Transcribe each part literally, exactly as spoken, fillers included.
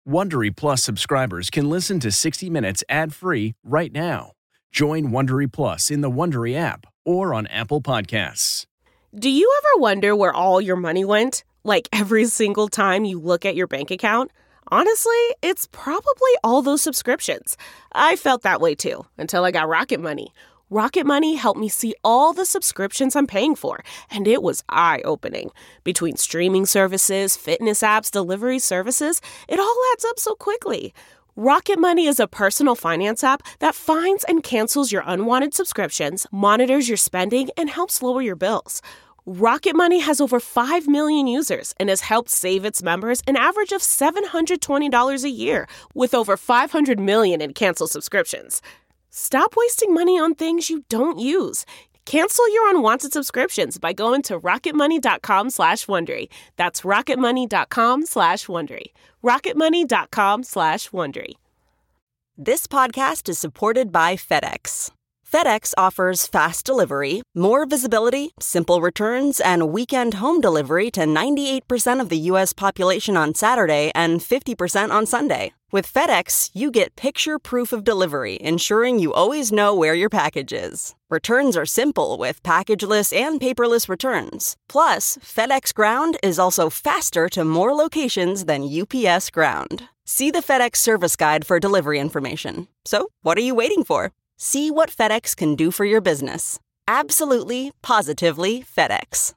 Wondery Plus subscribers can listen to sixty minutes ad-free right now. Join Wondery Plus in the Wondery app or on Apple Podcasts. Do you ever wonder where all your money went? Like every single time you look at your bank account? Honestly, it's probably all those subscriptions. I felt that way too, until I got Rocket Money. Rocket Money helped me see all the subscriptions I'm paying for, and it was eye-opening. Between streaming services, fitness apps, delivery services, it all adds up so quickly. Rocket Money is a personal finance app that finds and cancels your unwanted subscriptions, monitors your spending, and helps lower your bills. Rocket Money has over five million users and has helped save its members an average of seven hundred twenty dollars a year, with over five hundred million in canceled subscriptions. Stop wasting money on things you don't use. Cancel your unwanted subscriptions by going to rocketmoney.com slash Wondery. That's rocketmoney.com slash Wondery. rocketmoney.com slash Wondery. This podcast is supported by FedEx. FedEx offers fast delivery, more visibility, simple returns, and weekend home delivery to ninety-eight percent of the U S population on Saturday and fifty percent on Sunday. With FedEx, you get picture proof of delivery, ensuring you always know where your package is. Returns are simple with packageless and paperless returns. Plus, FedEx Ground is also faster to more locations than U P S Ground. See the FedEx service guide for delivery information. So, what are you waiting for? See what FedEx can do for your business. Absolutely, positively FedEx.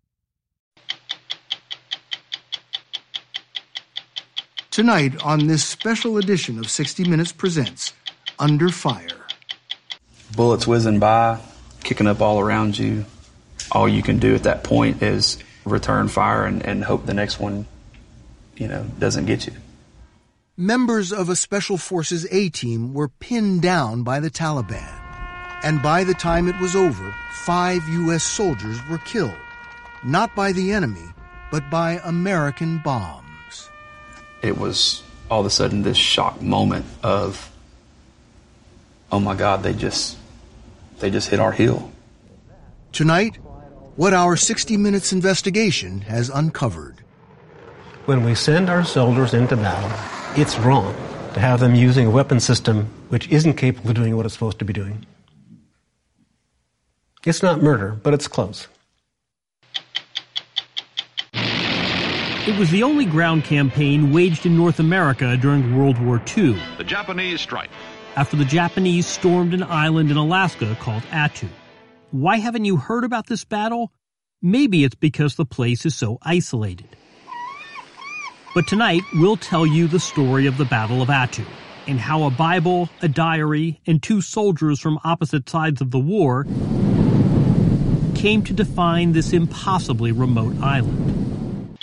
Tonight on this special edition of sixty minutes Presents, Under Fire. Bullets whizzing by, kicking up all around you. All you can do at that point is return fire and, and hope the next one, you know, doesn't get you. Members of a Special Forces A-team were pinned down by the Taliban. And by the time it was over, five U S soldiers were killed. Not by the enemy, but by American bombs. It was all of a sudden this shock moment of, oh my God, they just, they just hit our heel. Tonight, what our sixty minutes investigation has uncovered. When we send our soldiers into battle, it's wrong to have them using a weapon system which isn't capable of doing what it's supposed to be doing. It's not murder, but it's close. It was the only ground campaign waged in North America during World War Two. The Japanese strike. After the Japanese stormed an island in Alaska called Attu. Why haven't you heard about this battle? Maybe it's because the place is so isolated. But tonight, we'll tell you the story of the Battle of Attu and how a Bible, a diary, and two soldiers from opposite sides of the war came to define this impossibly remote island.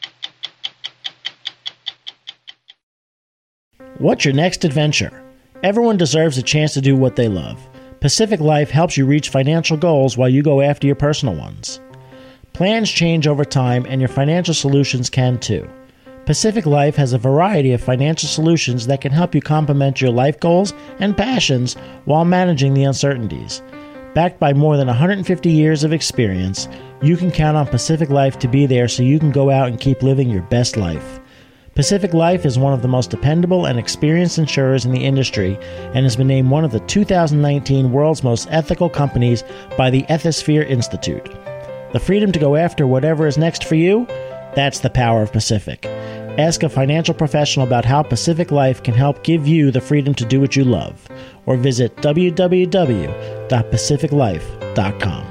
What's your next adventure? Everyone deserves a chance to do what they love. Pacific Life helps you reach financial goals while you go after your personal ones. Plans change over time, and your financial solutions can too. Pacific Life has a variety of financial solutions that can help you complement your life goals and passions while managing the uncertainties. Backed by more than one hundred fifty years of experience, you can count on Pacific Life to be there so you can go out and keep living your best life. Pacific Life is one of the most dependable and experienced insurers in the industry and has been named one of the two thousand nineteen World's Most Ethical Companies by the Ethisphere Institute. The freedom to go after whatever is next for you? That's the power of Pacific. Ask a financial professional about how Pacific Life can help give you the freedom to do what you love, or visit w w w dot pacific life dot com.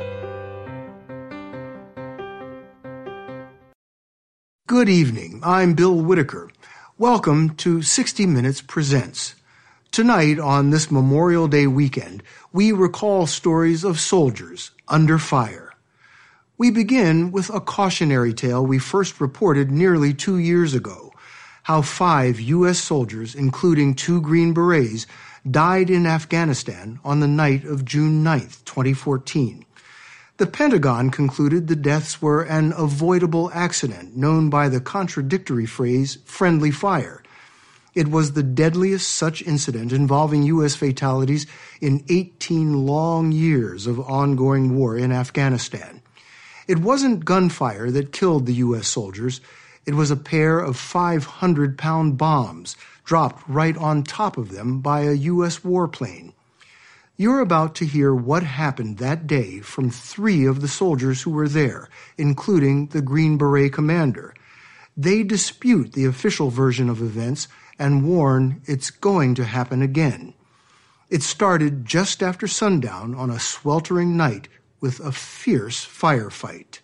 Good evening. I'm Bill Whitaker. Welcome to sixty minutes Presents. Tonight, on this Memorial Day weekend, we recall stories of soldiers under fire. We begin with a cautionary tale we first reported nearly two years ago, how five U S soldiers, including two Green Berets, died in Afghanistan on the night of June ninth, twenty fourteen. The Pentagon concluded the deaths were an avoidable accident known by the contradictory phrase, friendly fire. It was the deadliest such incident involving U S fatalities in eighteen long years of ongoing war in Afghanistan. It wasn't gunfire that killed the U S soldiers. It was a pair of five hundred pound bombs dropped right on top of them by a U S warplane. You're about to hear what happened that day from three of the soldiers who were there, including the Green Beret commander. They dispute the official version of events and warn it's going to happen again. It started just after sundown on a sweltering night with a fierce firefight.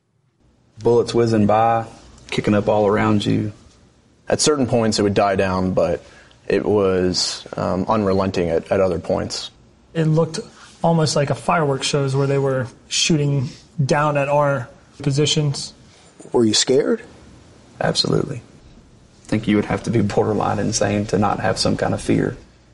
Bullets whizzing by, kicking up all around you. At certain points it would die down, but it was um, unrelenting at, at other points. It looked almost like a fireworks shows where they were shooting down at our positions. Were you scared? Absolutely. I think you would have to be borderline insane to not have some kind of fear.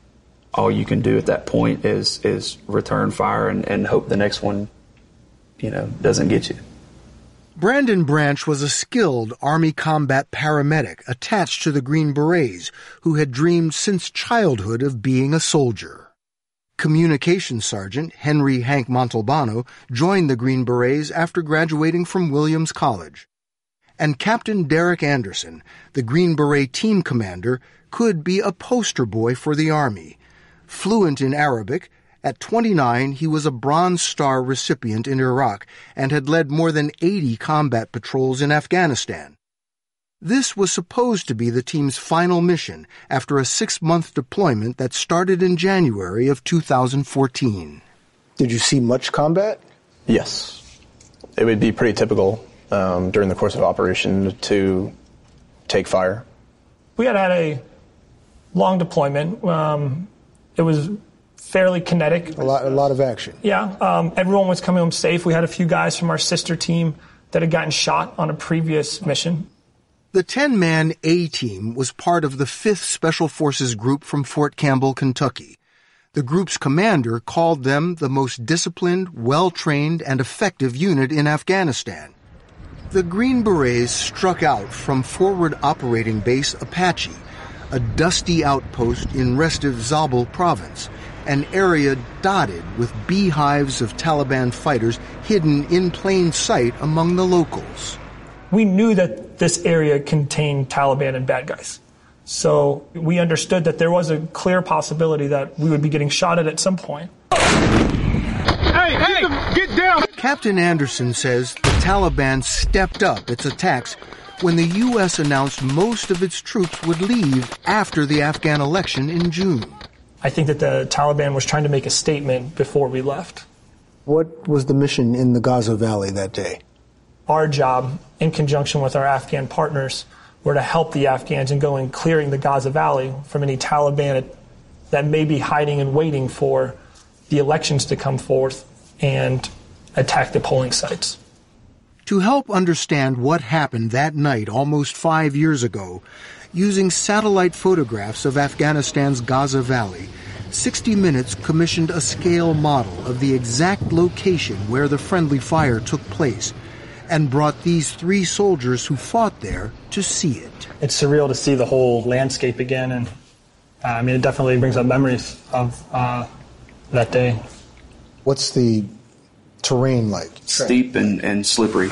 All you can do at that point is is return fire and, and hope the next one, you know, doesn't get you. Brandon Branch was a skilled Army combat paramedic attached to the Green Berets who had dreamed since childhood of being a soldier. Communications Sergeant Henry Hank Montalbano joined the Green Berets after graduating from Williams College. And Captain Derek Anderson, the Green Beret team commander, could be a poster boy for the Army. Fluent in Arabic, at twenty-nine he was a Bronze Star recipient in Iraq and had led more than eighty combat patrols in Afghanistan. This was supposed to be the team's final mission after a six-month deployment that started in January of two thousand fourteen. Did you see much combat? Yes. It would be pretty typical um, during the course of operation to take fire. We had had a long deployment. Um, it was fairly kinetic. A lot, a lot of action. Yeah. Um, everyone was coming home safe. We had a few guys from our sister team that had gotten shot on a previous mission. The ten-man A-Team was part of the fifth Special Forces Group from Fort Campbell, Kentucky. The group's commander called them the most disciplined, well-trained, and effective unit in Afghanistan. The Green Berets struck out from Forward Operating Base Apache, a dusty outpost in Restiv Zabul province, an area dotted with beehives of Taliban fighters hidden in plain sight among the locals. We knew that this area contained Taliban and bad guys. So we understood that there was a clear possibility that we would be getting shot at at some point. Hey, hey, get down! Captain Anderson says the Taliban stepped up its attacks when the U S announced most of its troops would leave after the Afghan election in June. I think that the Taliban was trying to make a statement before we left. What was the mission in the Gaza Valley that day? Our job, in conjunction with our Afghan partners, were to help the Afghans in going clearing the Gaza Valley from any Taliban that may be hiding and waiting for the elections to come forth and attack the polling sites. To help understand what happened that night almost five years ago, using satellite photographs of Afghanistan's Gaza Valley, sixty minutes commissioned a scale model of the exact location where the friendly fire took place and brought these three soldiers who fought there to see it. It's surreal to see the whole landscape again, and uh, I mean, it definitely brings up memories of uh, that day. What's the terrain like? Steep and, and slippery.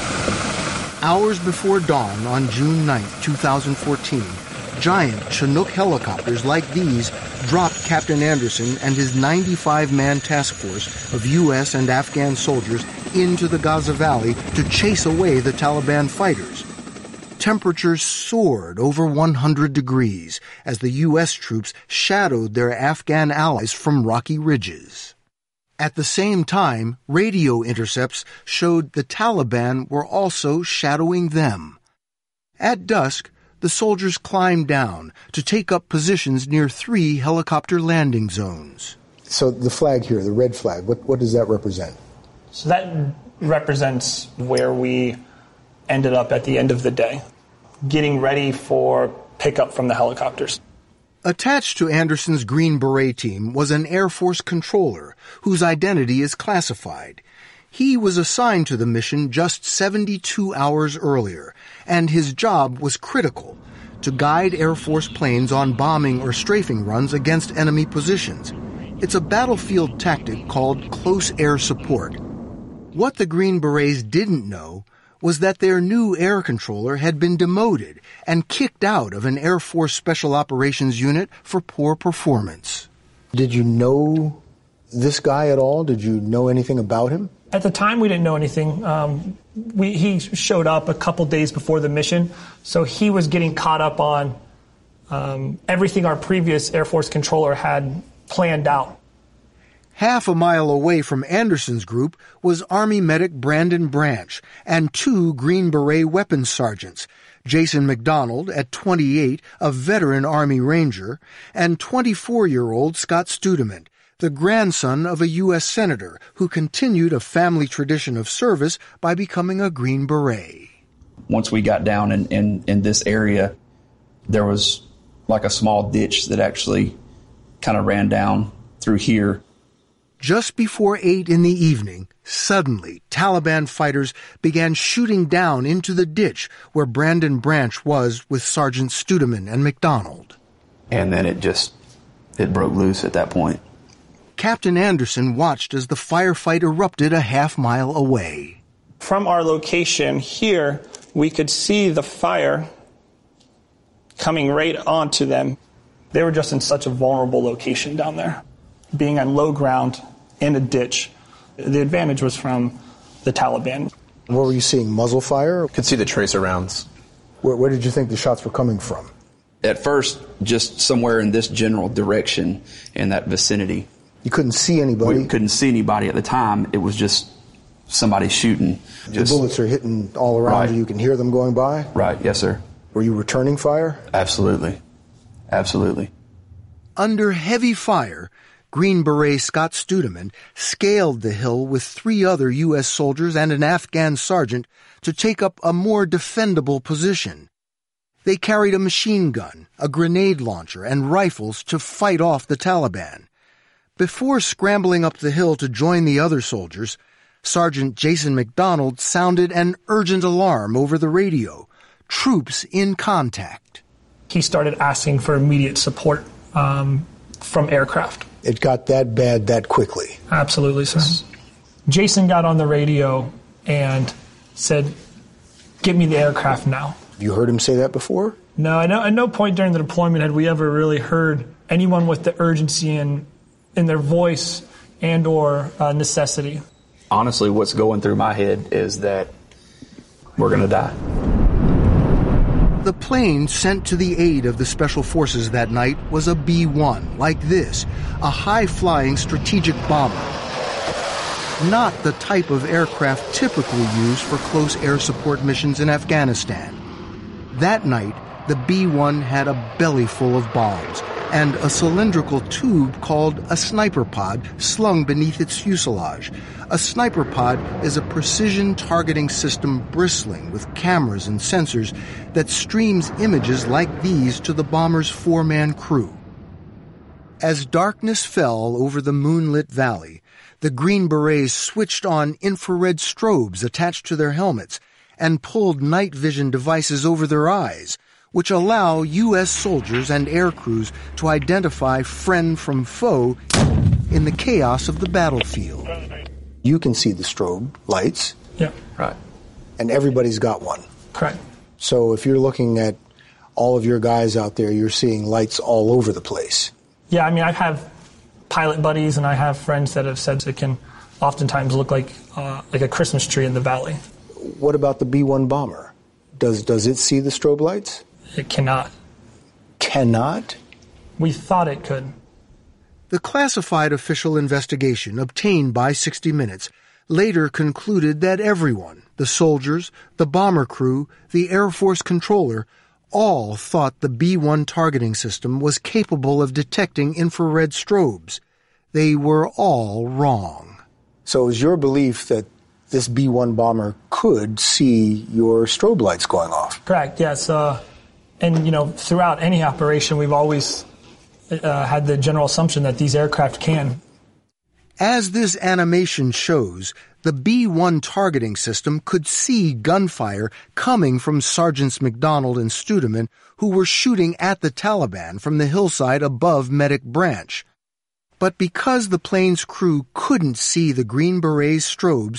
Hours before dawn on June ninth, two thousand fourteen, giant Chinook helicopters like these dropped Captain Anderson and his ninety-five man task force of U S and Afghan soldiers into the Gaza Valley to chase away the Taliban fighters. Temperatures soared over one hundred degrees as the U S troops shadowed their Afghan allies from rocky ridges. At the same time, radio intercepts showed the Taliban were also shadowing them. At dusk, the soldiers climbed down to take up positions near three helicopter landing zones. So the flag here, the red flag, what, what does that represent? So that represents where we ended up at the end of the day, getting ready for pickup from the helicopters. Attached to Anderson's Green Beret team was an Air Force controller whose identity is classified. He was assigned to the mission just seventy-two hours earlier, and his job was critical, to guide Air Force planes on bombing or strafing runs against enemy positions. It's a battlefield tactic called close air support. What the Green Berets didn't know was that their new air controller had been demoted and kicked out of an Air Force Special Operations unit for poor performance. Did you know this guy at all? Did you know anything about him? At the time, we didn't know anything. Um, we, he showed up a couple days before the mission, so he was getting caught up on um, everything our previous Air Force controller had planned out. Half a mile away from Anderson's group was Army medic Brandon Branch and two Green Beret weapons sergeants, Jason McDonald, at twenty-eight, a veteran Army Ranger, and twenty-four-year-old Scott Studement, the grandson of a U S Senator who continued a family tradition of service by becoming a Green Beret. Once we got down in, in, in this area, there was like a small ditch that actually kind of ran down through here. Just before eight in the evening, suddenly Taliban fighters began shooting down into the ditch where Brandon Branch was with Sergeant Studeman and McDonald. And then it just, it broke loose at that point. Captain Anderson watched as the firefight erupted a half mile away. From our location here, we could see the fire coming right onto them. They were just in such a vulnerable location down there. Being on low ground in a ditch, the advantage was from the Taliban. What were you seeing, muzzle fire? Could see the tracer rounds. Where, where did you think the shots were coming from? At first, just somewhere in this general direction, in that vicinity. You couldn't see anybody? We couldn't see anybody at the time. It was just somebody shooting. Just, the bullets are hitting all around right. you. You can hear them going by? Right, yes, sir. Were you returning fire? Absolutely. Absolutely. Under heavy fire, Green Beret Scott Studeman scaled the hill with three other U S soldiers and an Afghan sergeant to take up a more defendable position. They carried a machine gun, a grenade launcher, and rifles to fight off the Taliban. Before scrambling up the hill to join the other soldiers, Sergeant Jason McDonald sounded an urgent alarm over the radio. Troops in contact. He started asking for immediate support um, from aircraft. It got that bad that quickly? Absolutely, sir. Jason got on the radio and said, "Get me the aircraft now." Have you heard him say that before? No, I know, at no point during the deployment had we ever really heard anyone with the urgency in, in their voice and or uh, necessity. Honestly, what's going through my head is that we're going to die. The plane sent to the aid of the Special Forces that night was a B one, like this, a high-flying strategic bomber. Not the type of aircraft typically used for close air support missions in Afghanistan. That night, the B one had a belly full of bombs and a cylindrical tube called a sniper pod slung beneath its fuselage. A sniper pod is a precision targeting system bristling with cameras and sensors that streams images like these to the bomber's four-man crew. As darkness fell over the moonlit valley, the Green Berets switched on infrared strobes attached to their helmets and pulled night vision devices over their eyes, which allow U S soldiers and air crews to identify friend from foe in the chaos of the battlefield. You can see the strobe lights. Yeah. Right. And everybody's got one. Correct. So if you're looking at all of your guys out there, you're seeing lights all over the place. Yeah, I mean, I have pilot buddies and I have friends that have said it can oftentimes look like uh, like a Christmas tree in the valley. What about the B one bomber? Does does it see the strobe lights? It cannot. Cannot? We thought it could. The classified official investigation obtained by sixty minutes later concluded that everyone, the soldiers, the bomber crew, the Air Force controller, all thought the B one targeting system was capable of detecting infrared strobes. They were all wrong. So is your belief that this B one bomber could see your strobe lights going off? Correct, yes. Uh, and, you know, throughout any operation, we've always uh, had the general assumption that these aircraft can. As this animation shows, the B one targeting system could see gunfire coming from Sergeants McDonald and Studeman, who were shooting at the Taliban from the hillside above Medic Branch. But because the plane's crew couldn't see the Green Berets' strobes,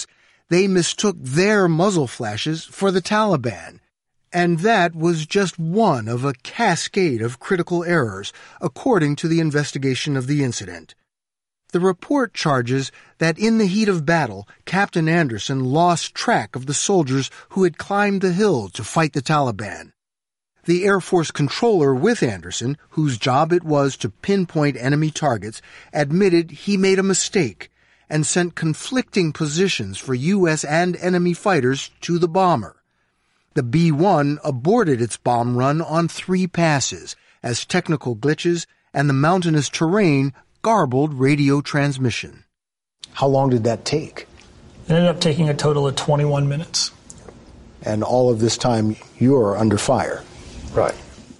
They mistook their muzzle flashes for the Taliban, and that was just one of a cascade of critical errors, according to the investigation of the incident. The report charges that in the heat of battle, Captain Anderson lost track of the soldiers who had climbed the hill to fight the Taliban. The Air Force controller with Anderson, whose job it was to pinpoint enemy targets, admitted he made a mistake and sent conflicting positions for U S and enemy fighters to the bomber. The B one aborted its bomb run on three passes, as technical glitches and the mountainous terrain garbled radio transmission. How long did that take? It ended up taking a total of twenty-one minutes. And all of this time, you're under fire. Right.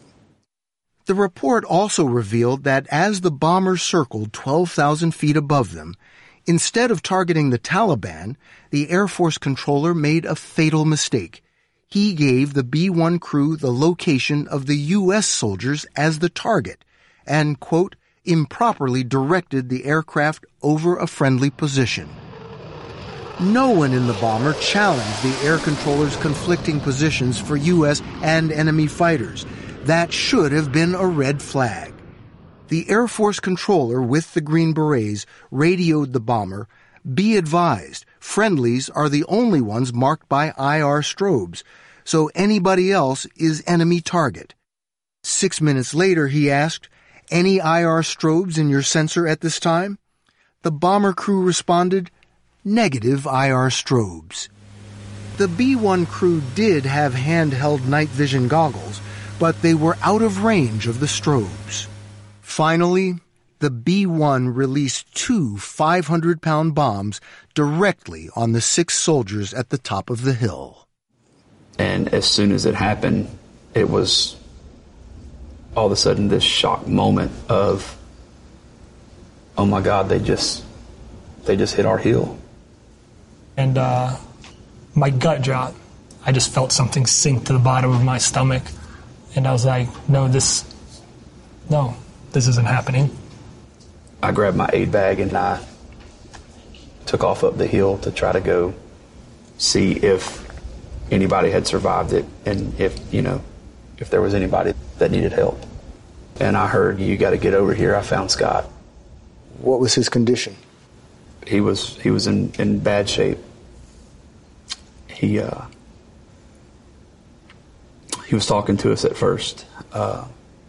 The report also revealed that as the bomber circled twelve thousand feet above them, instead of targeting the Taliban, the Air Force controller made a fatal mistake. He gave the B one crew the location of the U S soldiers as the target and, quote, improperly directed the aircraft over a friendly position. No one in the bomber challenged the air controller's conflicting positions for U S and enemy fighters. That should have been a red flag. The Air Force controller with the Green Berets radioed the bomber, "Be advised, friendlies are the only ones marked by I R strobes, so anybody else is enemy target." Six minutes later, he asked, "Any I R strobes in your sensor at this time?" The bomber crew responded, "Negative I R strobes." The B one crew did have handheld night vision goggles, but they were out of range of the strobes. Finally, the B one released two five hundred pound bombs directly on the six soldiers at the top of the hill. And as soon as it happened, it was all of a sudden this shock moment of, oh my God, they just, they just hit our hill. And uh, my gut dropped. I just felt something sink to the bottom of my stomach. And I was like, no, this, no, this isn't happening. I grabbed my aid bag and I took off up the hill to try to go see if anybody had survived it and if, you know, if there was anybody that needed help. And I heard, "You got to get over here." I found Scott. What was his condition? He was he was in, in bad shape. He uh, he was talking to us at first, uh,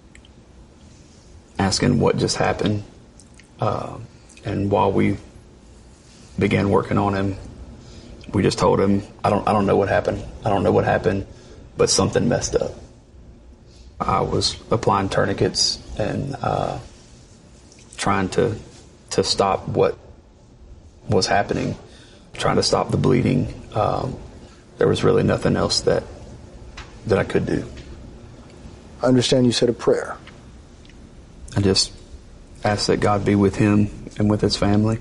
asking what just happened. Uh, and while we began working on him, we just told him, I don't I don't know what happened. I don't know what happened, but something messed up. I was applying tourniquets and uh, trying to to stop what was happening, trying to stop the bleeding. Um, there was really nothing else that that I could do. I understand you said a prayer. I just asked that God be with him and with his family.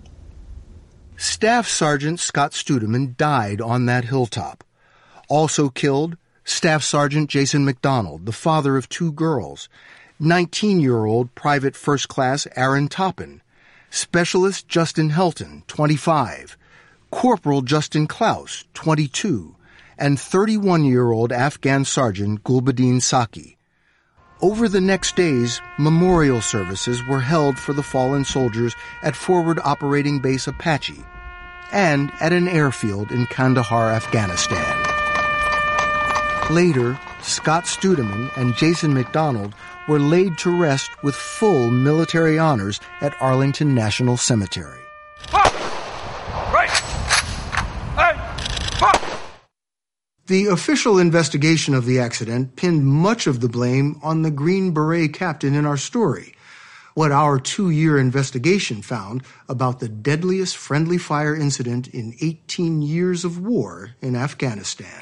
Staff Sergeant Scott Studeman died on that hilltop. Also killed, Staff Sergeant Jason McDonald, the father of two girls, nineteen-year-old Private First Class Aaron Toppin, Specialist Justin Helton, twenty-five, Corporal Justin Klaus, twenty-two, and thirty-one-year-old Afghan Sergeant Gulbuddin Saki. Over the next days, memorial services were held for the fallen soldiers at Forward Operating Base Apache and at an airfield in Kandahar, Afghanistan. Later, Scott Studeman and Jason McDonald were laid to rest with full military honors at Arlington National Cemetery. Right. Hey. The official investigation of the accident pinned much of the blame on the Green Beret captain in our story. What our two-year investigation found about the deadliest friendly fire incident in eighteen years of war in Afghanistan.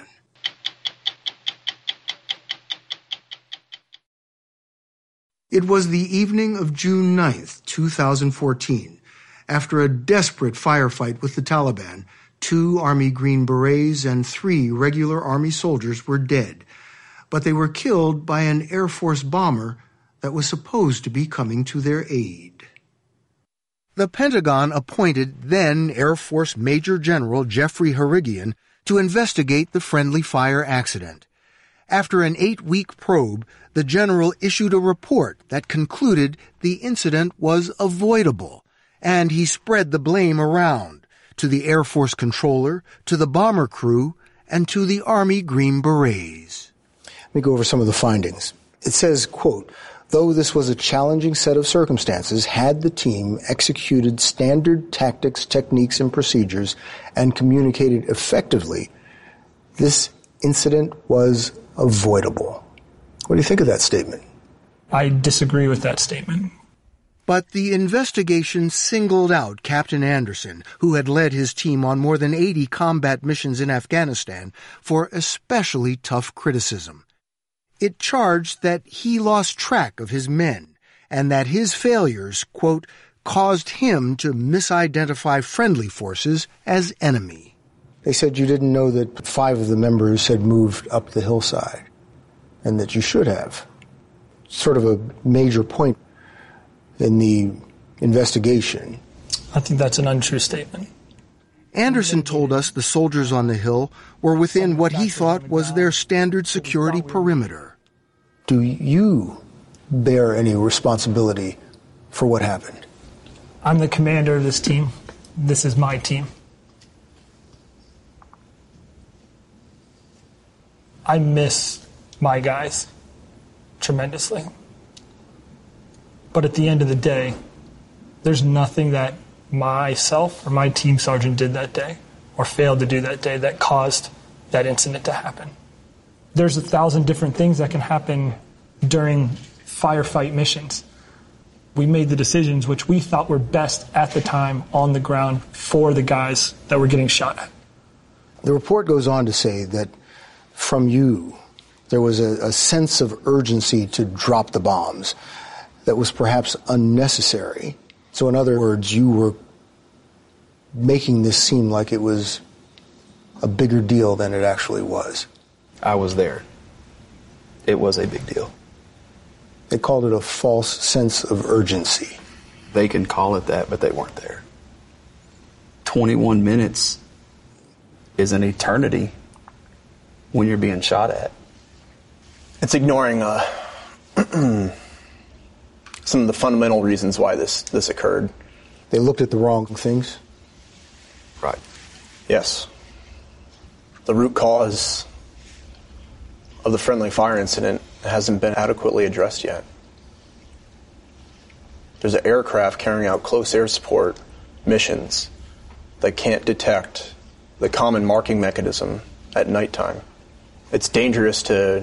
It was the evening of June ninth, two thousand fourteen. After a desperate firefight with the Taliban, two Army Green Berets and three regular Army soldiers were dead, but they were killed by an Air Force bomber that was supposed to be coming to their aid. The Pentagon appointed then Air Force Major General Jeffrey Harigian to investigate the friendly fire accident. After an eight-week probe, the general issued a report that concluded the incident was avoidable, and he spread the blame around to the Air Force controller, to the bomber crew, and to the Army Green Berets. Let me go over some of the findings. It says, quote, though this was a challenging set of circumstances, had the team executed standard tactics, techniques, and procedures and communicated effectively, this incident was avoidable. What do you think of that statement? I disagree with that statement. But the investigation singled out Captain Anderson, who had led his team on more than eighty combat missions in Afghanistan, for especially tough criticism. It charged that he lost track of his men, and that his failures, quote, caused him to misidentify friendly forces as enemy. They said you didn't know that five of the members had moved up the hillside, and that you should have. Sort of a major point in the investigation. I think that's an untrue statement. Anderson told us the soldiers on the hill were within what he thought was their standard security perimeter. Do you bear any responsibility for what happened? I'm the commander of this team. This is my team. I miss my guys tremendously. But at the end of the day, there's nothing that myself or my team sergeant did that day or failed to do that day that caused that incident to happen. There's a thousand different things that can happen during firefight missions. We made the decisions which we thought were best at the time on the ground for the guys that were getting shot at. The report goes on to say that from you, there was a, a sense of urgency to drop the bombs that was perhaps unnecessary. So in other words, you were making this seem like it was a bigger deal than it actually was. I was there. It was a big deal. They called it a false sense of urgency. They can call it that, but they weren't there. twenty-one minutes is an eternity when you're being shot at. It's ignoring uh, some of the fundamental reasons why this, this occurred. They looked at the wrong things? Right. Yes. The root cause of the friendly fire incident hasn't been adequately addressed yet. There's an aircraft carrying out close air support missions that can't detect the common marking mechanism at nighttime. It's dangerous to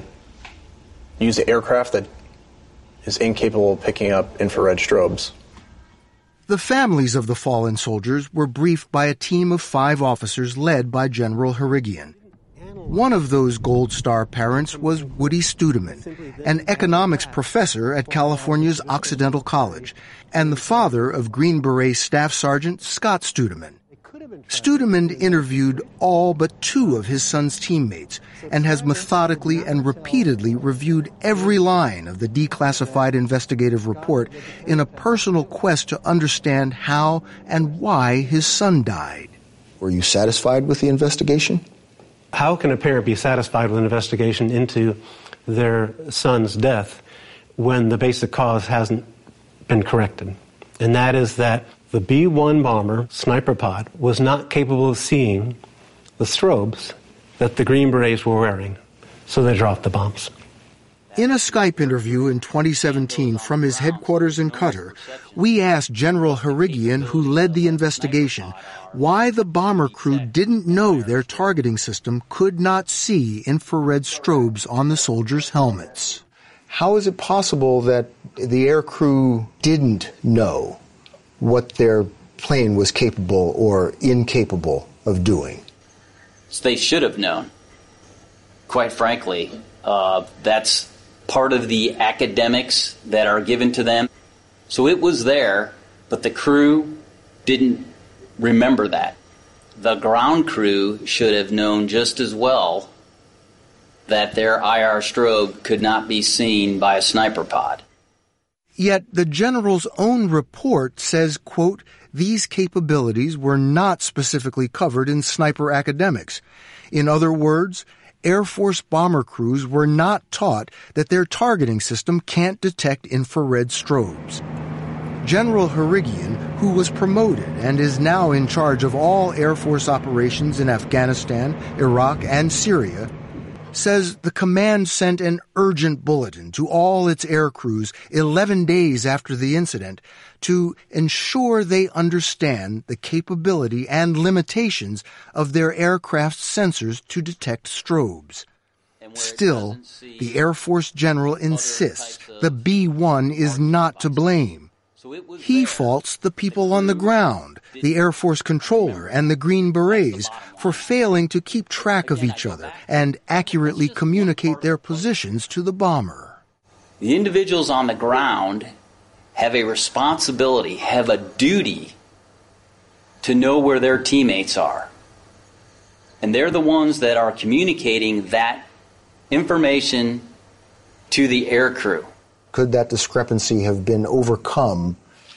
use an aircraft that is incapable of picking up infrared strobes. The families of the fallen soldiers were briefed by a team of five officers led by General Harigian. One of those Gold Star parents was Woody Studeman, an economics professor at California's Occidental College, and the father of Green Beret Staff Sergeant Scott Studeman. Studeman interviewed all but two of his son's teammates and has methodically and repeatedly reviewed every line of the declassified investigative report in a personal quest to understand how and why his son died. Were you satisfied with the investigation? How can a parent be satisfied with an investigation into their son's death when the basic cause hasn't been corrected? And that is that the B one bomber sniper pod was not capable of seeing the strobes that the Green Berets were wearing, so they dropped the bombs. In a Skype interview in twenty seventeen from his headquarters in Qatar, we asked General Harigian, who led the investigation, why the bomber crew didn't know their targeting system could not see infrared strobes on the soldiers' helmets. How is it possible that the air crew didn't know what their plane was capable or incapable of doing? They should have known. Quite frankly, uh, that's part of the academics that are given to them. So it was there, but the crew didn't remember that. The ground crew should have known just as well that their I R strobe could not be seen by a sniper pod. Yet the general's own report says, quote, these capabilities were not specifically covered in sniper academics. In other words, Air Force bomber crews were not taught that their targeting system can't detect infrared strobes. General Harigian, who was promoted and is now in charge of all Air Force operations in Afghanistan, Iraq, and Syria, says the command sent an urgent bulletin to all its air crews eleven days after the incident to ensure they understand the capability and limitations of their aircraft's sensors to detect strobes. Still, the Air Force general insists the B one is not to blame. He faults the people on the ground, the Air Force controller and the Green Berets, for failing to keep track of each other and accurately communicate their positions to the bomber. The individuals on the ground have a responsibility, have a duty to know where their teammates are. And they're the ones that are communicating that information to the air crew. Could that discrepancy have been overcome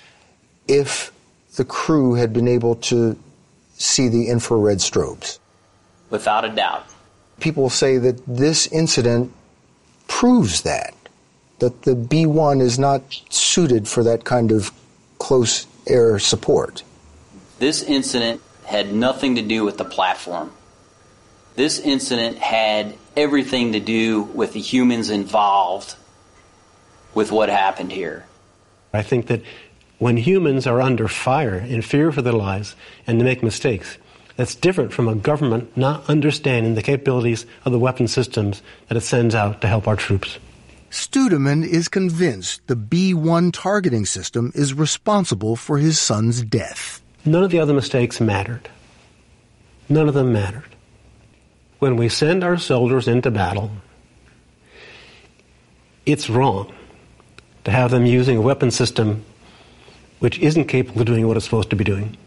if the crew had been able to see the infrared strobes? Without a doubt. People say that this incident proves that, that the B one is not suited for that kind of close air support. This incident had nothing to do with the platform. This incident had everything to do with the humans involved with what happened here. I think that when humans are under fire, in fear for their lives, and they make mistakes, that's different from a government not understanding the capabilities of the weapon systems that it sends out to help our troops. Studeman is convinced the B one targeting system is responsible for his son's death. None of the other mistakes mattered. None of them mattered. When we send our soldiers into battle, it's wrong to have them using a weapon system which isn't capable of doing what it's supposed to be doing.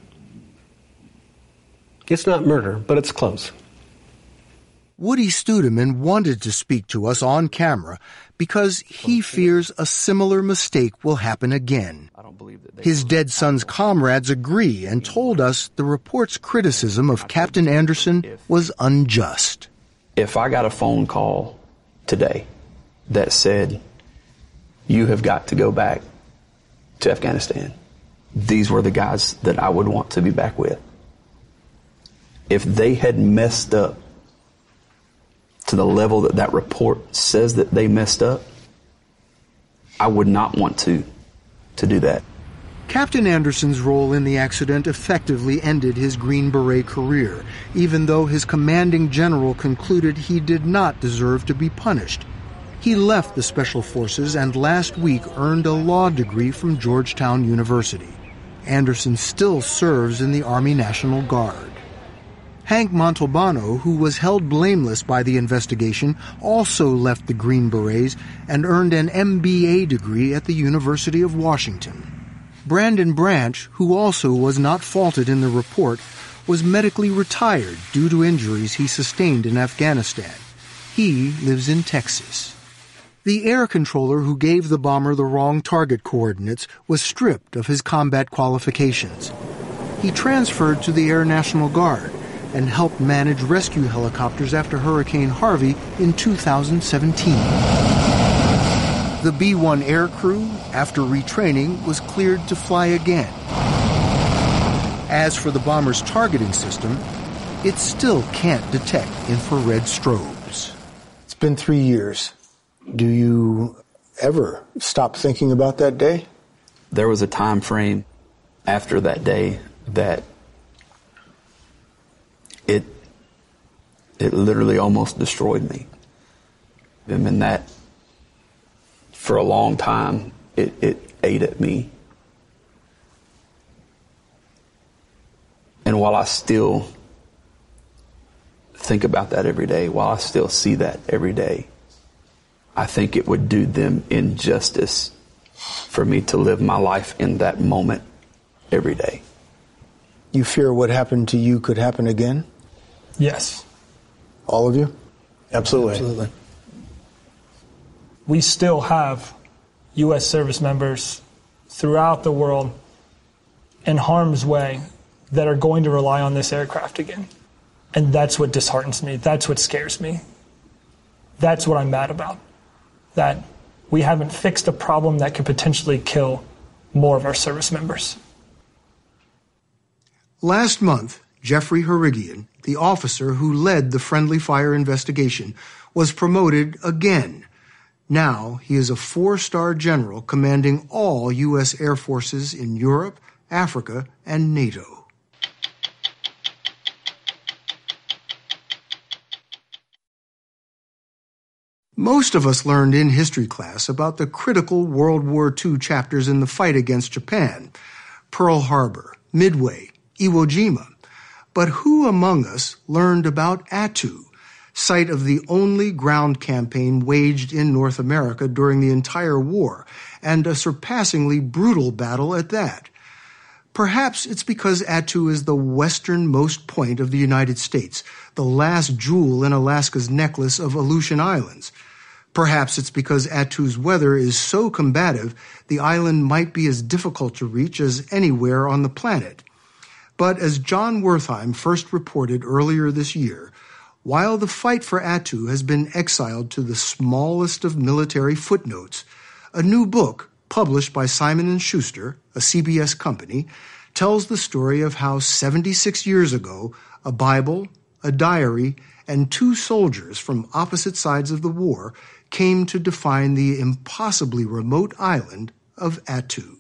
It's not murder, but it's close. Woody Studeman wanted to speak to us on camera because he fears a similar mistake will happen again. His dead son's comrades agree and told us the report's criticism of Captain Anderson was unjust. If I got a phone call today that said, you have got to go back to Afghanistan, these were the guys that I would want to be back with. If they had messed up to the level that that report says that they messed up, I would not want to, to do that. Captain Anderson's role in the accident effectively ended his Green Beret career, even though his commanding general concluded he did not deserve to be punished. He left the Special Forces and last week earned a law degree from Georgetown University. Anderson still serves in the Army National Guard. Hank Montalbano, who was held blameless by the investigation, also left the Green Berets and earned an M B A degree at the University of Washington. Brandon Branch, who also was not faulted in the report, was medically retired due to injuries he sustained in Afghanistan. He lives in Texas. The air controller who gave the bomber the wrong target coordinates was stripped of his combat qualifications. He transferred to the Air National Guard and helped manage rescue helicopters after Hurricane Harvey in two thousand seventeen. The B one air crew, after retraining, was cleared to fly again. As for the bomber's targeting system, it still can't detect infrared strobes. It's been three years. Do you ever stop thinking about that day? There was a time frame after that day that it it literally almost destroyed me. And in that, for a long time, it, it ate at me. And while I still think about that every day, while I still see that every day, I think it would do them injustice for me to live my life in that moment every day. You fear what happened to you could happen again? Yes. All of you? Absolutely. Absolutely. We still have U S service members throughout the world in harm's way that are going to rely on this aircraft again. And that's what disheartens me. That's what scares me. That's what I'm mad about. That we haven't fixed a problem that could potentially kill more of our service members. Last month, Jeffrey Harigian, the officer who led the friendly fire investigation, was promoted again. Now he is a four-star general commanding all U S air forces in Europe, Africa, and NATO. Most of us learned in history class about the critical World War Two chapters in the fight against Japan, Pearl Harbor, Midway, Iwo Jima. But who among us learned about Attu, site of the only ground campaign waged in North America during the entire war, and a surpassingly brutal battle at that? Perhaps it's because Attu is the westernmost point of the United States, the last jewel in Alaska's necklace of Aleutian Islands. Perhaps it's because Attu's weather is so combative, the island might be as difficult to reach as anywhere on the planet. But as John Wertheim first reported earlier this year, while the fight for Attu has been exiled to the smallest of military footnotes, a new book published by Simon and Schuster, a C B S company, tells the story of how seventy-six years ago, a Bible, a diary, and two soldiers from opposite sides of the war came to define the impossibly remote island of Attu.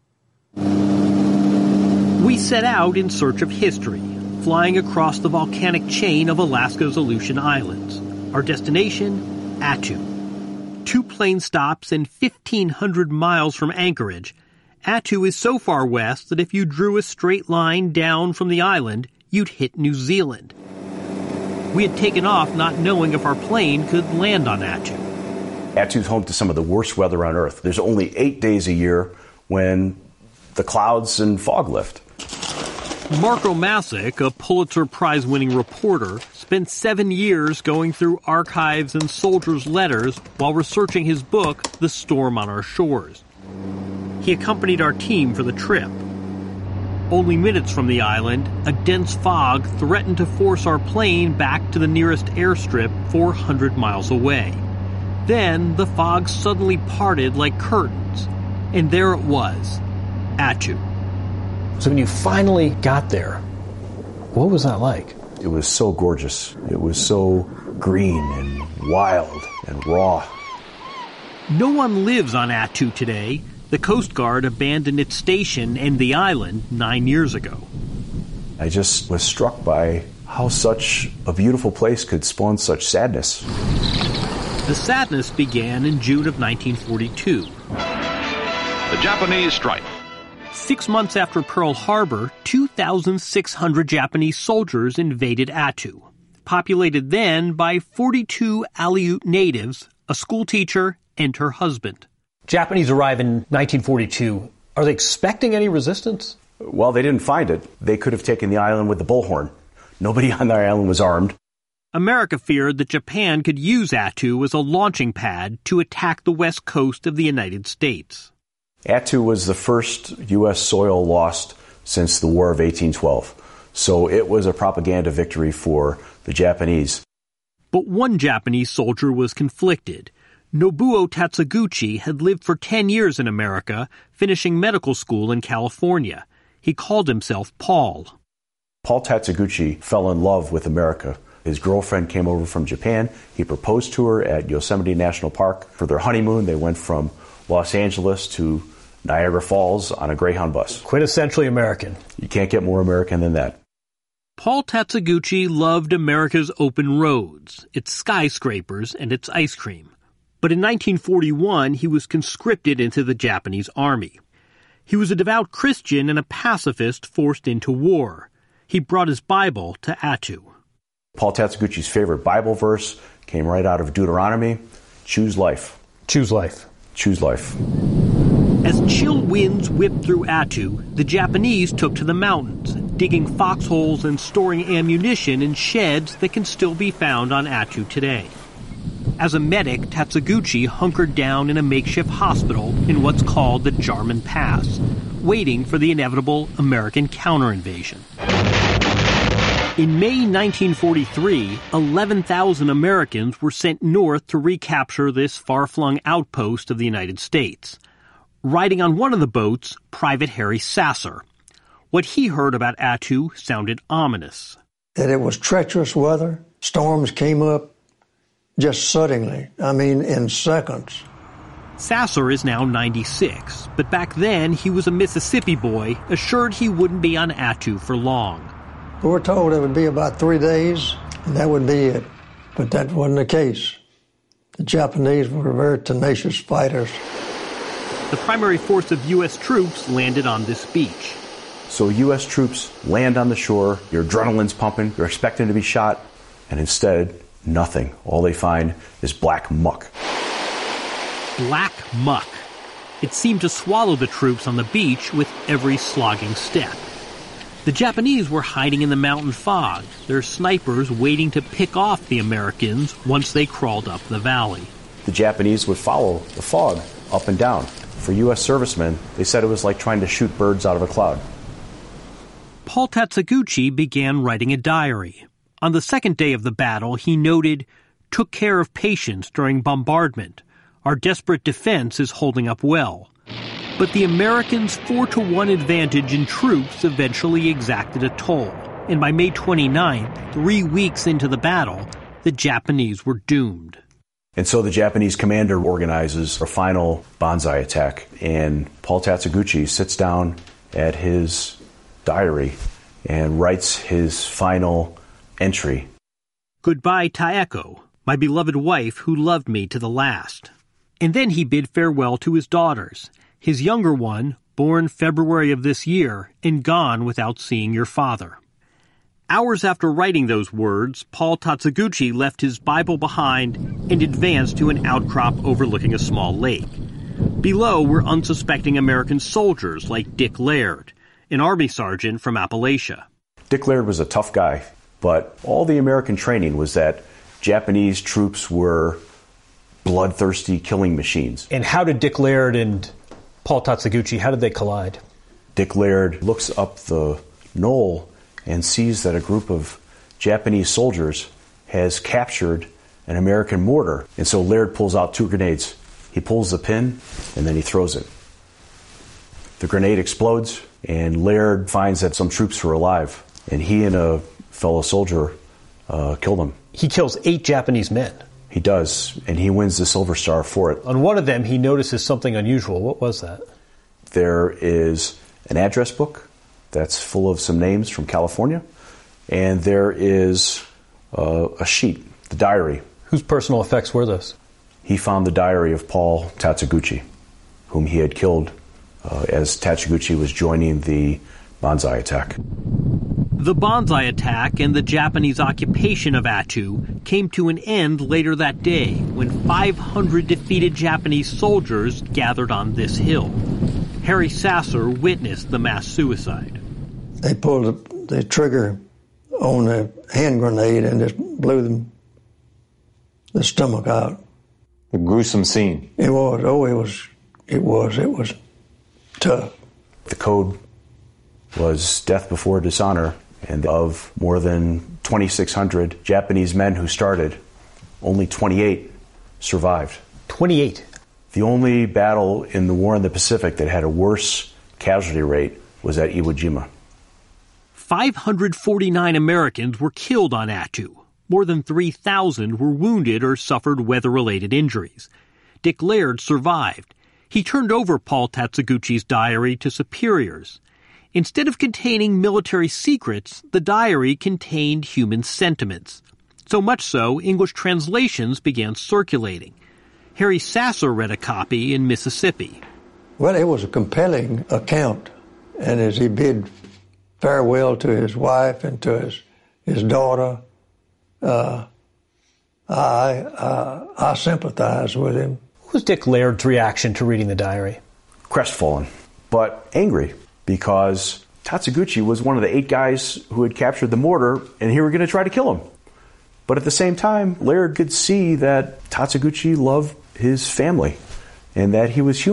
We set out in search of history, flying across the volcanic chain of Alaska's Aleutian Islands. Our destination, Attu. Two plane stops and fifteen hundred miles from Anchorage, Attu is so far west that if you drew a straight line down from the island, you'd hit New Zealand. We had taken off not knowing if our plane could land on Attu. Attu's home to some of the worst weather on Earth. There's only eight days a year when the clouds and fog lift. Marco Masick, a Pulitzer Prize-winning reporter, spent seven years going through archives and soldiers' letters while researching his book, The Storm on Our Shores. He accompanied our team for the trip. Only minutes from the island, a dense fog threatened to force our plane back to the nearest airstrip four hundred miles away. Then the fog suddenly parted like curtains, and there it was, Attu. So when you finally got there, what was that like? It was so gorgeous. It was so green and wild and raw. No one lives on Attu today. The Coast Guard abandoned its station and the island nine years ago. I just was struck by how such a beautiful place could spawn such sadness. The sadness began in June of nineteen forty-two. The Japanese strike. Six months after Pearl Harbor, two thousand six hundred Japanese soldiers invaded Attu, populated then by forty-two Aleut natives, a schoolteacher, and her husband. Japanese arrive in nineteen forty-two. Are they expecting any resistance? Well, they didn't find it. They could have taken the island with the bullhorn. Nobody on the island was armed. America feared that Japan could use Attu as a launching pad to attack the west coast of the United States. Attu was the first U S soil lost since the War of eighteen twelve, so it was a propaganda victory for the Japanese. But one Japanese soldier was conflicted. Nobuo Tatsuguchi had lived for ten years in America, finishing medical school in California. He called himself Paul. Paul Tatsuguchi fell in love with America. His girlfriend came over from Japan. He proposed to her at Yosemite National Park. For their honeymoon, they went from Los Angeles to Niagara Falls on a Greyhound bus. Quintessentially American. You can't get more American than that. Paul Tatsuguchi loved America's open roads, its skyscrapers, and its ice cream. But in nineteen forty-one, he was conscripted into the Japanese army. He was a devout Christian and a pacifist forced into war. He brought his Bible to Attu. Paul Tatsuguchi's favorite Bible verse came right out of Deuteronomy. Choose life. Choose life. Choose life. As chill winds whipped through Attu, the Japanese took to the mountains, digging foxholes and storing ammunition in sheds that can still be found on Attu today. As a medic, Tatsuguchi hunkered down in a makeshift hospital in what's called the Jarman Pass, waiting for the inevitable American counterinvasion. In May nineteen forty-three, eleven thousand Americans were sent north to recapture this far-flung outpost of the United States. Riding on one of the boats, Private Harry Sasser. What he heard about Attu sounded ominous. That it was treacherous weather. Storms came up just suddenly. I mean, in seconds. Sasser is now ninety-six, but back then he was a Mississippi boy, assured he wouldn't be on Attu for long. We were told it would be about three days, and that would be it. But that wasn't the case. The Japanese were very tenacious fighters. The primary force of U S troops landed on this beach. So U S troops land on the shore, your adrenaline's pumping, you're expecting to be shot, and instead, nothing. All they find is black muck. Black muck. It seemed to swallow the troops on the beach with every slogging step. The Japanese were hiding in the mountain fog, their snipers waiting to pick off the Americans once they crawled up the valley. The Japanese would follow the fog up and down. For U S servicemen, they said it was like trying to shoot birds out of a cloud. Paul Tatsuguchi began writing a diary. On the second day of the battle, he noted, "Took care of patients during bombardment. Our desperate defense is holding up well." But the Americans' four to one advantage in troops eventually exacted a toll. And by May twenty-ninth, three weeks into the battle, the Japanese were doomed. And so the Japanese commander organizes a final banzai attack. And Paul Tatsuguchi sits down at his diary and writes his final entry. "Goodbye, Taeko, my beloved wife who loved me to the last." And then he bid farewell to his daughters. His younger one, born February of this year, and gone without seeing your father. Hours after writing those words, Paul Tatsuguchi left his Bible behind and advanced to an outcrop overlooking a small lake. Below were unsuspecting American soldiers like Dick Laird, an army sergeant from Appalachia. Dick Laird was a tough guy, but all the American training was that Japanese troops were bloodthirsty killing machines. And how did Dick Laird and Paul Tatsuguchi, how did they collide? Dick Laird looks up the knoll and sees that a group of Japanese soldiers has captured an American mortar. And so Laird pulls out two grenades. He pulls the pin, and then he throws it. The grenade explodes, and Laird finds that some troops were alive. And he and a fellow soldier uh, kill them. He kills eight Japanese men. He does, and he wins the Silver Star for it. On one of them, he notices something unusual. What was that? There is an address book that's full of some names from California, and there is uh, a sheet, the diary. Whose personal effects were those? He found the diary of Paul Tatsuguchi, whom he had killed uh, as Tatsuguchi was joining the banzai attack. The banzai attack and the Japanese occupation of Attu came to an end later that day when five hundred defeated Japanese soldiers gathered on this hill. Harry Sasser witnessed the mass suicide. They pulled the, the trigger on a hand grenade and just blew them the stomach out. A gruesome scene. It was. Oh, it was. It was. It was tough. The code was death before dishonor. And of more than twenty-six hundred Japanese men who started, only twenty-eight survived. twenty-eight? The only battle in the war in the Pacific that had a worse casualty rate was at Iwo Jima. five hundred forty-nine Americans were killed on Attu. More than three thousand were wounded or suffered weather-related injuries. Dick Laird survived. He turned over Paul Tatsuguchi's diary to superiors. Instead of containing military secrets, the diary contained human sentiments. So much so, English translations began circulating. Harry Sasser read a copy in Mississippi. Well, it was a compelling account. And as he bid farewell to his wife and to his, his daughter, uh, I, uh, I sympathized with him. What was Dick Laird's reaction to reading the diary? Crestfallen, but angry. Because Tatsuguchi was one of the eight guys who had captured the mortar, and he were going to try to kill him. But at the same time, Laird could see that Tatsuguchi loved his family and that he was human.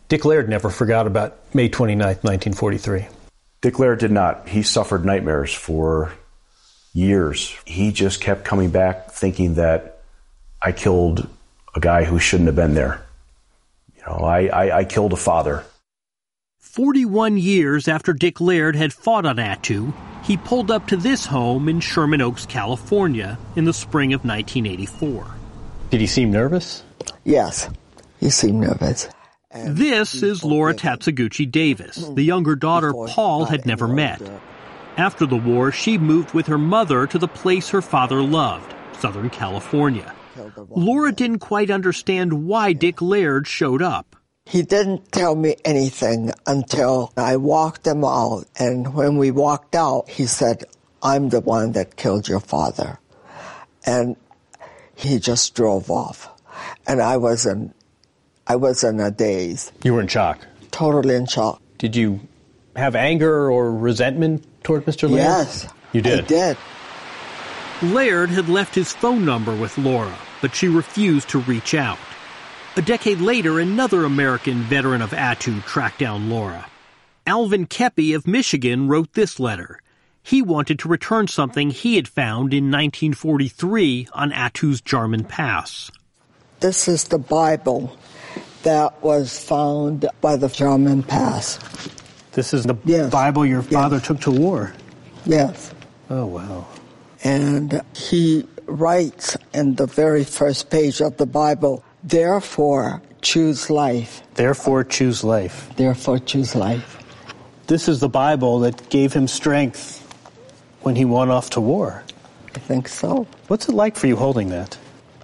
Dick Laird never forgot about May twenty-ninth, nineteen forty-three. Dick Laird did not. He suffered nightmares for years. He just kept coming back thinking that I killed a guy who shouldn't have been there. You know, I, I, I killed a father. forty-one years after Dick Laird had fought on Attu, he pulled up to this home in Sherman Oaks, California in the spring of nineteen eighty-four. Did he seem nervous? Yes, he seemed nervous. This is Laura Tatsuguchi Davis. The younger daughter Paul had never met. After the war, she moved with her mother to the place her father loved, Southern California. Laura didn't quite understand why Dick Laird showed up. He didn't tell me anything until I walked him out. And when we walked out, he said, "I'm the one that killed your father." And he just drove off. And I was in, I was in a daze. You were in shock? Totally in shock. Did you have anger or resentment toward Mister Laird? Yes. You did? I did. Laird had left his phone number with Laura, but she refused to reach out. A decade later, another American veteran of Attu tracked down Laura. Alvin Kepi of Michigan wrote this letter. He wanted to return something he had found in nineteen forty-three on Attu's Jarman Pass. This is the Bible that was found by the Jarman Pass. This is the yes. Bible your father yes. took to war? Yes. Oh, wow. And he writes in the very first page of the Bible, "Therefore, choose life." Therefore, choose life. Therefore, choose life. This is the Bible that gave him strength when he went off to war. I think so. What's it like for you holding that?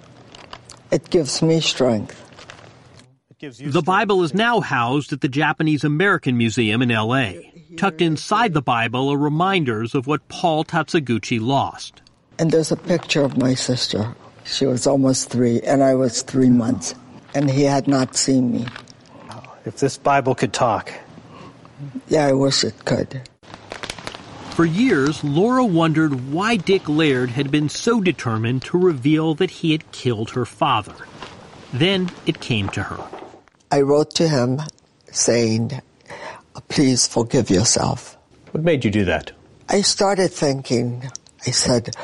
It gives me strength. It gives you the strength. Bible is now housed at the Japanese American Museum in L A Tucked inside the Bible are reminders of what Paul Tatsuguchi lost. And there's a picture of my sister. She was almost three, and I was three months, and he had not seen me. If this Bible could talk. Yeah, I wish it could. For years, Laura wondered why Dick Laird had been so determined to reveal that he had killed her father. Then it came to her. I wrote to him saying, "Please forgive yourself." What made you do that? I started thinking, I said,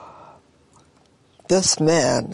this man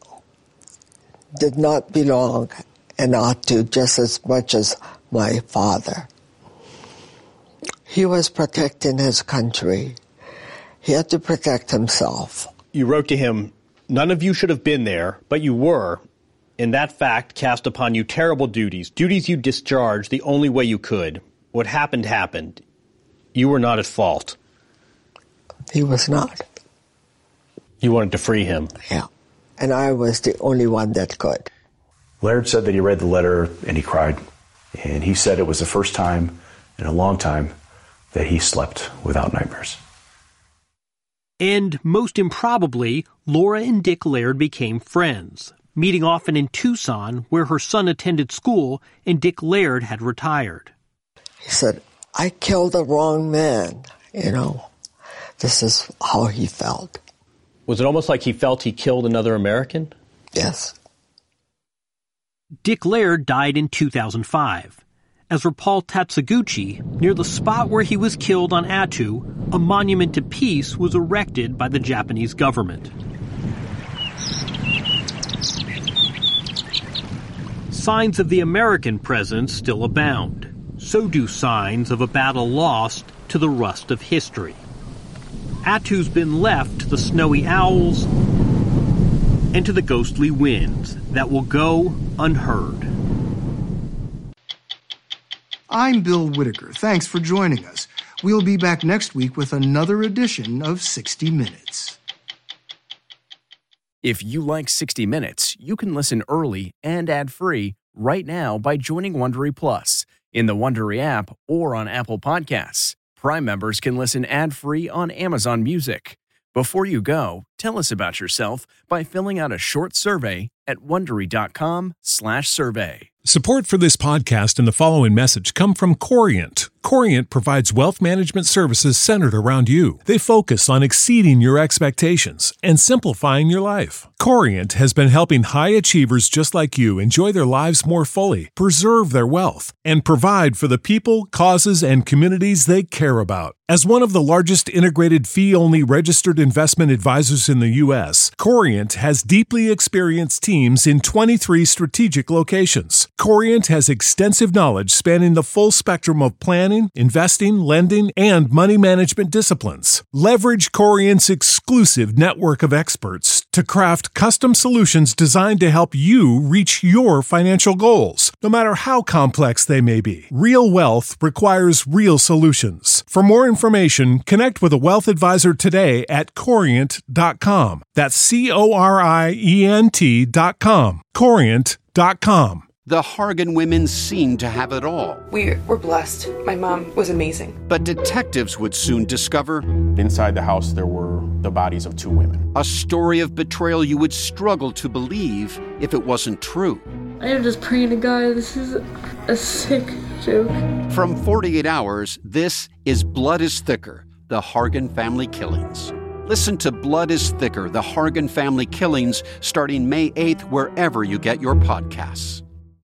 did not belong in Attu just as much as my father. He was protecting his country. He had to protect himself. You wrote to him, "None of you should have been there, but you were. And that fact cast upon you terrible duties, duties you discharged the only way you could. What happened, happened. You were not at fault." He was not. You wanted to free him. Yeah. And I was the only one that could. Laird said that he read the letter and he cried. And he said it was the first time in a long time that he slept without nightmares. And most improbably, Laura and Dick Laird became friends, meeting often in Tucson, where her son attended school and Dick Laird had retired. He said, "I killed the wrong man," you know. This is how he felt. Was it almost like he felt he killed another American? Yes. Dick Laird died in two thousand five. As for Paul Tatsuguchi, near the spot where he was killed on Attu, a monument to peace was erected by the Japanese government. Signs of the American presence still abound. So do signs of a battle lost to the rust of history. Attu's been left to the snowy owls and to the ghostly winds that will go unheard. I'm Bill Whitaker. Thanks for joining us. We'll be back next week with another edition of sixty minutes. If you like sixty minutes, you can listen early and ad-free right now by joining Wondery Plus in the Wondery app or on Apple Podcasts. Prime members can listen ad-free on Amazon Music. Before you go, tell us about yourself by filling out a short survey at Wondery.com slash survey. Support for this podcast and the following message come from Corient. Corient provides wealth management services centered around you. They focus on exceeding your expectations and simplifying your life. Corient has been helping high achievers just like you enjoy their lives more fully, preserve their wealth, and provide for the people, causes, and communities they care about. As one of the largest integrated fee-only registered investment advisors in the U S, Corient has deeply experienced teams in twenty-three strategic locations. Corient has extensive knowledge spanning the full spectrum of planning, investing, lending, and money management disciplines. Leverage Corient's exclusive network of experts to craft custom solutions designed to help you reach your financial goals, no matter how complex they may be. Real wealth requires real solutions. For more information, connect with a wealth advisor today at corient dot com. That's C O R I E N T dot com. corient dot com. The Hargan women seemed to have it all. We were blessed. My mom was amazing. But detectives would soon discover inside the house there were the bodies of two women. A story of betrayal you would struggle to believe if it wasn't true. I am just praying to God, this is a sick joke. From forty-eight hours, this is Blood is Thicker, the Hargan family killings. Listen to Blood is Thicker, the Hargan family killings, starting May eighth, wherever you get your podcasts.